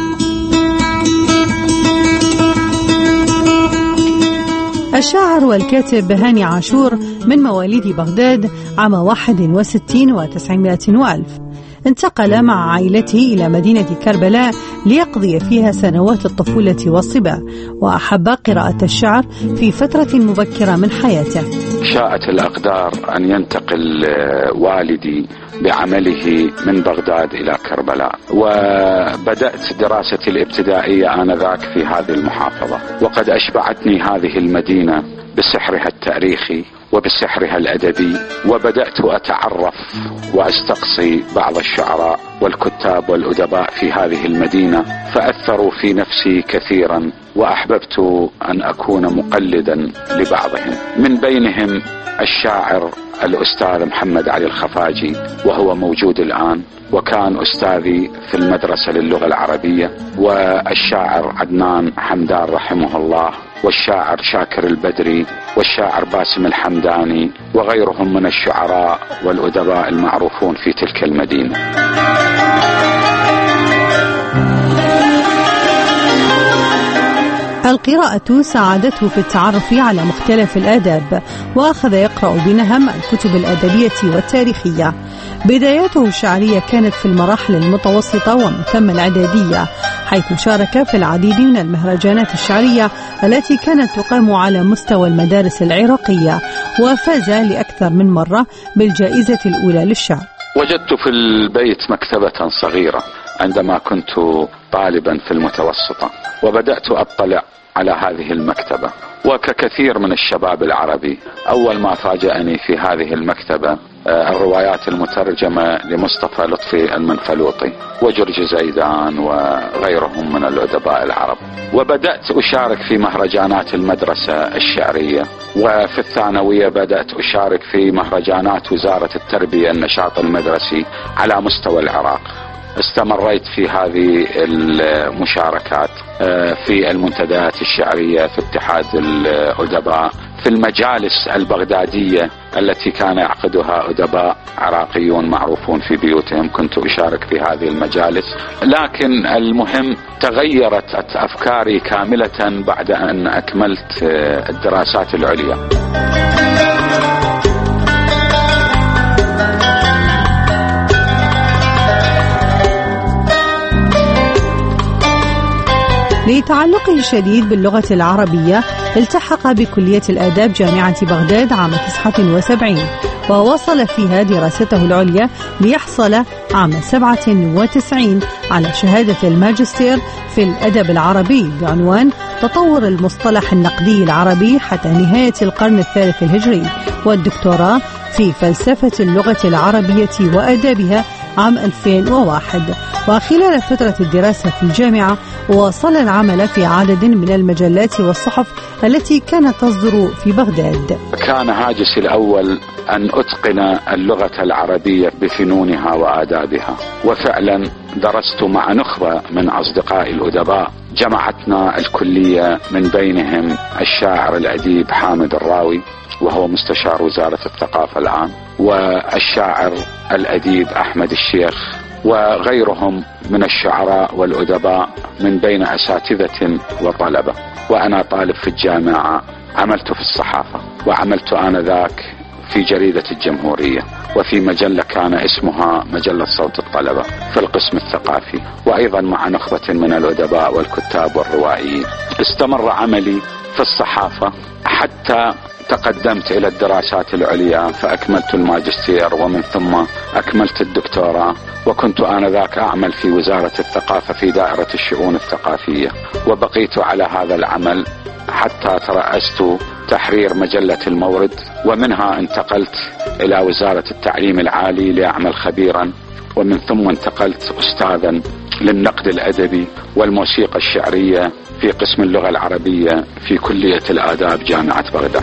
الشاعر والكاتب هاني عاشور من مواليد بغداد عام 61 و900 وألف. انتقل مع عائلته إلى مدينة كربلاء ليقضي فيها سنوات الطفولة والصبا، وأحب قراءة الشعر في فترة مبكرة من حياته. شاءت الأقدار أن ينتقل والدي بعمله من بغداد إلى كربلاء، وبدأت دراستي الابتدائية آنذاك في هذه المحافظة، وقد أشبعتني هذه المدينة بسحرها التاريخي وبسحرها الأدبي، وبدأت أتعرف وأستقصي بعض الشعراء والكتاب والأدباء في هذه المدينة، فأثروا في نفسي كثيرا، وأحببت أن أكون مقلدا لبعضهم، من بينهم الشاعر الأستاذ محمد علي الخفاجي، وهو موجود الآن، وكان أستاذي في المدرسة للغة العربية، والشاعر عدنان حمدان رحمه الله، والشاعر شاكر البدري، والشاعر باسم الحمداني، وغيرهم من الشعراء والأدباء المعروفون في تلك المدينة. القراءة ساعدته في التعرف على مختلف الآداب، وأخذ يقرأ بنهم الكتب الأدبية والتاريخية. بداياته الشعرية كانت في المراحل المتوسطة ومن ثم الإعدادية، حيث شارك في العديد من المهرجانات الشعرية التي كانت تقام على مستوى المدارس العراقية، وفاز لأكثر من مرة بالجائزة الأولى للشعر. وجدت في البيت مكتبة صغيرة عندما كنت طالبا في المتوسطة، وبدأت أطلع على هذه المكتبة، وككثير من الشباب العربي أول ما فاجأني في هذه المكتبة الروايات المترجمة لمصطفى لطفي المنفلوطي وجورج زيدان وغيرهم من الأدباء العرب، وبدأت أشارك في مهرجانات المدرسة الشعرية، وفي الثانوية بدأت أشارك في مهرجانات وزارة التربية النشاط المدرسي على مستوى العراق. استمريت في هذه المشاركات في المنتديات الشعرية، في اتحاد الأدباء، في المجالس البغدادية التي كان يعقدها أدباء عراقيون معروفون في بيوتهم، كنت أشارك في هذه المجالس. لكن المهم تغيرت أفكاري كاملة بعد أن أكملت الدراسات العليا. لتعلقه الشديد باللغة العربية التحق بكلية الآداب جامعة بغداد عام 79، وواصل فيها دراسته العليا ليحصل عام 97 على شهادة الماجستير في الأدب العربي بعنوان تطور المصطلح النقدي العربي حتى نهاية القرن الثالث الهجري، والدكتوراه في فلسفة اللغة العربية وآدابها عام 2001. وخلال فترة الدراسة في الجامعة واصل العمل في عدد من المجلات والصحف التي كانت تصدر في بغداد. كان هاجسي الأول أن أتقن اللغة العربية بفنونها وآدابها، وفعلا درست مع نخبة من أصدقائي الأدباء. جمعتنا الكلية، من بينهم الشاعر الأديب حامد الراوي وهو مستشار وزارة الثقافة الآن، والشاعر الأديب أحمد الشيخ، وغيرهم من الشعراء والأدباء من بين أساتذة وطلبة. وأنا طالب في الجامعة عملت في الصحافة، وعملت آنذاك في جريدة الجمهورية، وفي مجلة كان اسمها مجلة صوت الطلبة في القسم الثقافي، وأيضا مع نخبة من الأدباء والكتاب والروائيين. استمر عملي في الصحافة حتى تقدمت إلى الدراسات العليا، فأكملت الماجستير ومن ثم أكملت الدكتوراه. وكنت آنذاك أعمل في وزارة الثقافة في دائرة الشؤون الثقافية، وبقيت على هذا العمل حتى ترأست تحرير مجلة المورد، ومنها انتقلت إلى وزارة التعليم العالي لأعمل خبيرا، ومن ثم انتقلت أستاذا للنقد الأدبي والموسيقى الشعرية في قسم اللغة العربية في كلية الآداب جامعة بغداد.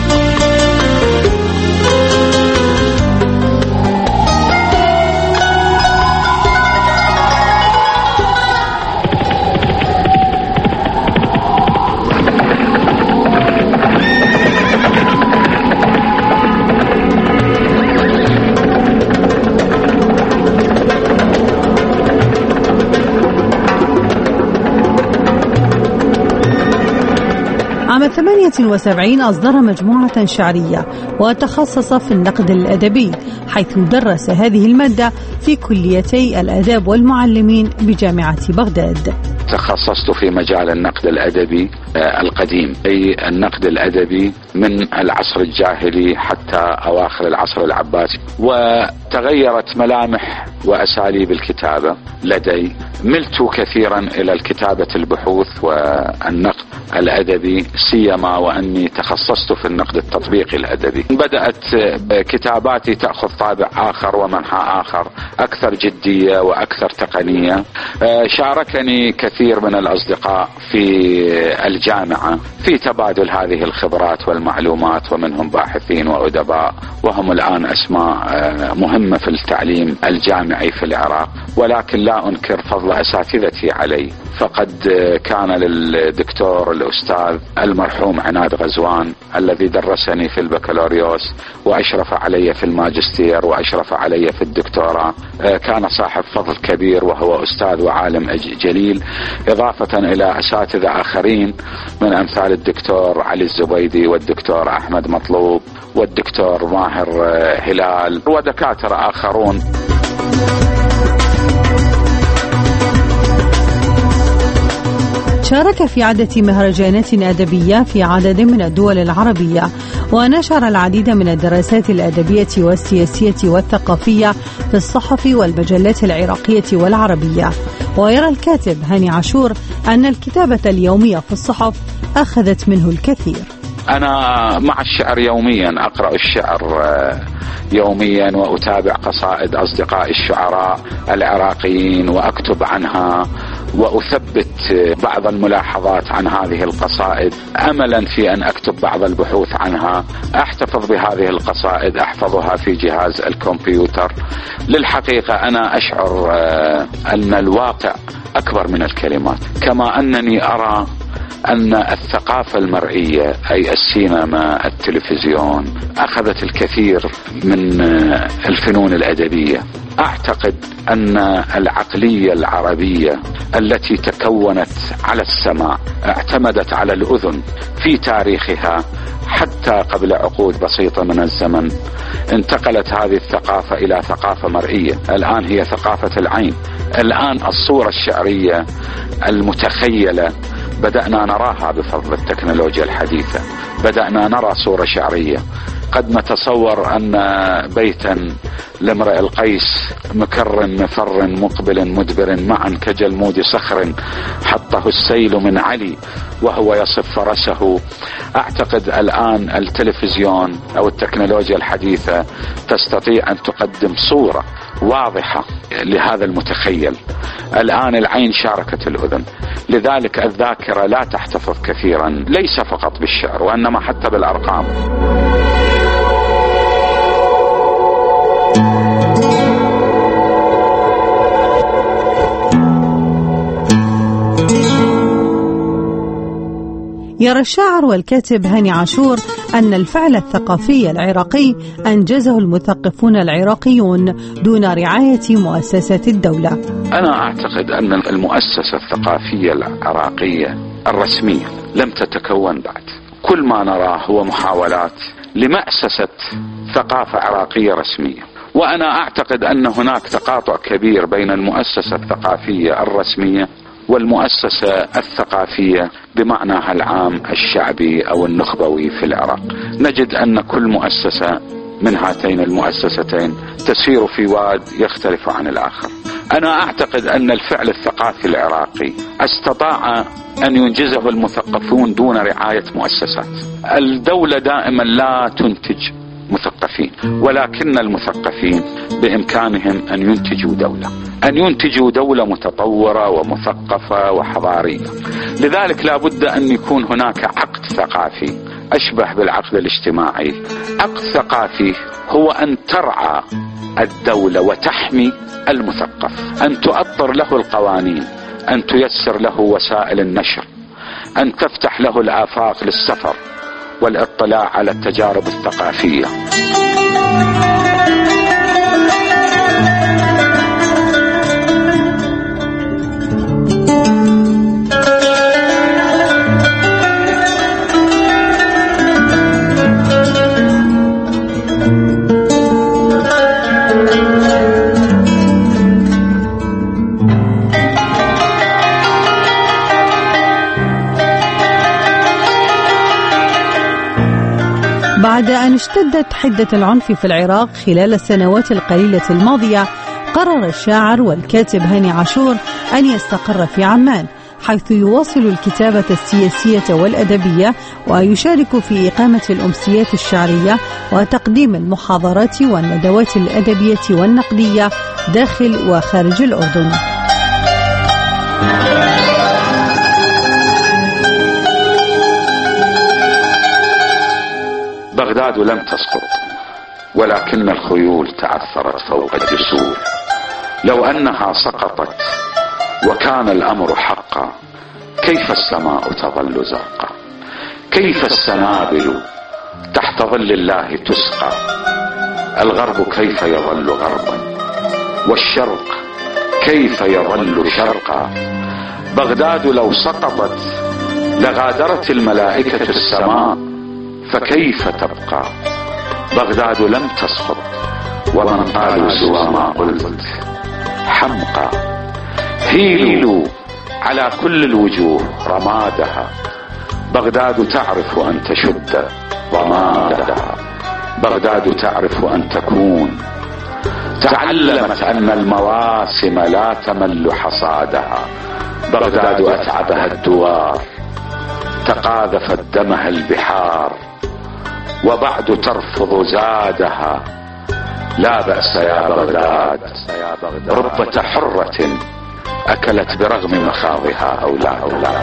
عام 78 أصدر مجموعة شعرية وتخصص في النقد الأدبي، حيث درس هذه المادة في كليتي الآداب والمعلمين بجامعة بغداد. تخصصت في مجال النقد الأدبي القديم، أي النقد الأدبي من العصر الجاهلي حتى أواخر العصر العباسي، وتغيرت ملامح وأساليب الكتابة لدي. ملت كثيرا إلى الكتابة البحوث والنقد الأدبي، سيما وأني تخصصت في النقد التطبيقي الأدبي. بدأت كتاباتي تأخذ طابع آخر ومنحى آخر، أكثر جدية وأكثر تقنية. شاركني كثير من الأصدقاء في الجامعة في تبادل هذه الخبرات والمعلومات، ومنهم باحثين وأدباء، وهم الآن أسماء مهمة في التعليم الجامعي في العراق. ولكن لا أنكر فضل أساتذتي علي، فقد كان للدكتور الأستاذ المرحوم عناد غزوان الذي درسني في البكالوريوس وأشرف علي في الماجستير وأشرف علي في الدكتوراه، كان صاحب فضل كبير، وهو أستاذ وعالم جليل، إضافة إلى أساتذة آخرين من أمثال الدكتور علي الزبيدي والدكتور أحمد مطلوب والدكتور ماهر هلال ودكاترة آخرون. شارك في عدة مهرجانات أدبية في عدد من الدول العربية، ونشر العديد من الدراسات الأدبية والسياسية والثقافية في الصحف والمجلات العراقية والعربية. ويرى الكاتب هاني عاشور أن الكتابة اليومية في الصحف أخذت منه الكثير. أنا مع الشعر يوميا، أقرأ الشعر يوميا، وأتابع قصائد أصدقائي الشعراء العراقيين وأكتب عنها، وأثبت بعض الملاحظات عن هذه القصائد أملا في أن أكتب بعض البحوث عنها. أحتفظ بهذه القصائد، أحفظها في جهاز الكمبيوتر. للحقيقة أنا أشعر أن الواقع أكبر من الكلمات، كما أنني أرى أن الثقافة المرئية أي السينما، التلفزيون، أخذت الكثير من الفنون الأدبية. أعتقد أن العقلية العربية التي تكونت على السماع، اعتمدت على الأذن في تاريخها حتى قبل عقود بسيطة من الزمن، انتقلت هذه الثقافة إلى ثقافة مرئية. الآن هي ثقافة العين. الآن الصورة الشعرية المتخيلة بدأنا نراها بفضل التكنولوجيا الحديثة. بدأنا نرى صورة شعرية. قد نتصور أن بيتا لامرئ القيس مكر مفر مقبل مدبر معا كجلمود صخر حطه السيل من علي وهو يصف فرسه. أعتقد الآن التلفزيون أو التكنولوجيا الحديثة تستطيع أن تقدم صورة واضحة لهذا المتخيل. الآن العين شاركت الأذن، لذلك الذاكرة لا تحتفظ كثيرا، ليس فقط بالشعر وإنما حتى بالأرقام. يرى الشاعر والكاتب هاني عاشور أن الفعل الثقافي العراقي أنجزه المثقفون العراقيون دون رعاية مؤسسات الدولة. أنا أعتقد أن المؤسسة الثقافية العراقية الرسمية لم تتكون بعد. كل ما نراه هو محاولات لمؤسسة ثقافة عراقية رسمية، وأنا أعتقد أن هناك تقاطع كبير بين المؤسسة الثقافية الرسمية والمؤسسة الثقافية بمعناها العام الشعبي أو النخبوي في العراق. نجد أن كل مؤسسة من هاتين المؤسستين تسير في واد يختلف عن الآخر. أنا أعتقد أن الفعل الثقافي العراقي استطاع أن ينجزه المثقفون دون رعاية مؤسسات. الدولة دائما لا تنتج مثقفين، ولكن المثقفين بإمكانهم أن ينتجوا دولة متطورة ومثقفة وحضارية. لذلك لا بد أن يكون هناك عقد ثقافي أشبه بالعقد الاجتماعي. عقد ثقافي هو أن ترعى الدولة وتحمي المثقف، أن تؤطر له القوانين، أن تيسر له وسائل النشر، أن تفتح له الآفاق للسفر والاطلاع على التجارب الثقافية. بعد أن اشتدت حدة العنف في العراق خلال السنوات القليلة الماضية، قرر الشاعر والكاتب هاني عاشور أن يستقر في عمان، حيث يواصل الكتابة السياسية والأدبية ويشارك في إقامة الأمسيات الشعرية وتقديم المحاضرات والندوات الأدبية والنقدية داخل وخارج الأردن. بغداد لم تسقط، ولكن الخيول تعثرت فوق الجسور. لو أنها سقطت وكان الأمر حقا، كيف السماء تظل زرقا؟ كيف السنابل تحت ظل الله تسقى؟ الغرب كيف يظل غربا، والشرق كيف يظل شرقا؟ بغداد لو سقطت لغادرت الملائكة السماء، فكيف تبقى؟ بغداد لم تسقط، ومن قالوا سوى ما قلت حمقى. هيلوا على كل الوجوه رمادها، بغداد تعرف أن تشد ضمادها، بغداد تعرف أن تكون، تعلمت أن المواسم لا تمل حصادها، بغداد أتعبها الدوار، تقاذفت دمها البحار، وبعد ترفض زادها. لا بأس يا بغداد، ربة حرة أكلت برغم مخاضها أو لا.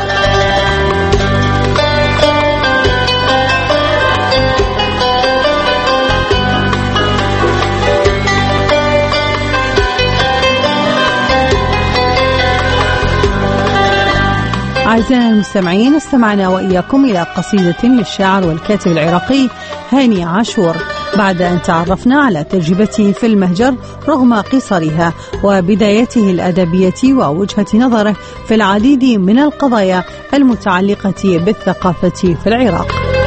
أعزائنا المستمعين، استمعنا وإياكم إلى قصيدة للشاعر والكاتب العراقي هاني عاشور بعد أن تعرفنا على تجربته في المهجر رغم قصرها وبدايته الأدبية ووجهة نظره في العديد من القضايا المتعلقة بالثقافة في العراق.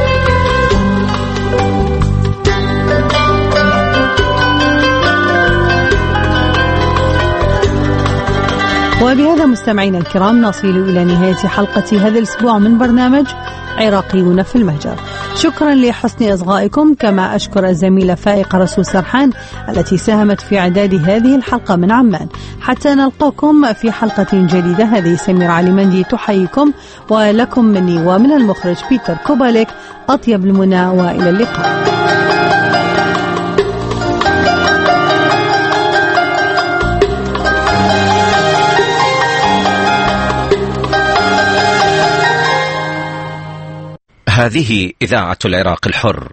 وبهذا مستمعينا الكرام نصل إلى نهاية حلقة هذا الأسبوع من برنامج عراقيون في المهجر. شكرا لحسن إصغائكم، كما أشكر الزميلة فائقة رسول سرحان التي ساهمت في إعداد هذه الحلقة من عمان. حتى نلقاكم في حلقة جديدة، هذه سمير علي مندي تحييكم، ولكم مني ومن المخرج بيتر كوباليك أطيب المنى، وإلى اللقاء. هذه إذاعة العراق الحر.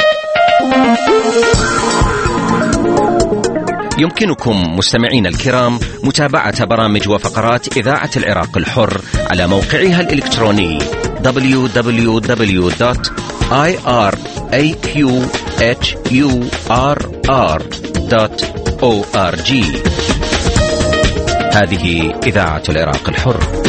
يمكنكم مستمعين الكرام متابعة برامج وفقرات إذاعة العراق الحر على موقعها الإلكتروني www.iraqhurr.org. هذه إذاعة العراق الحر.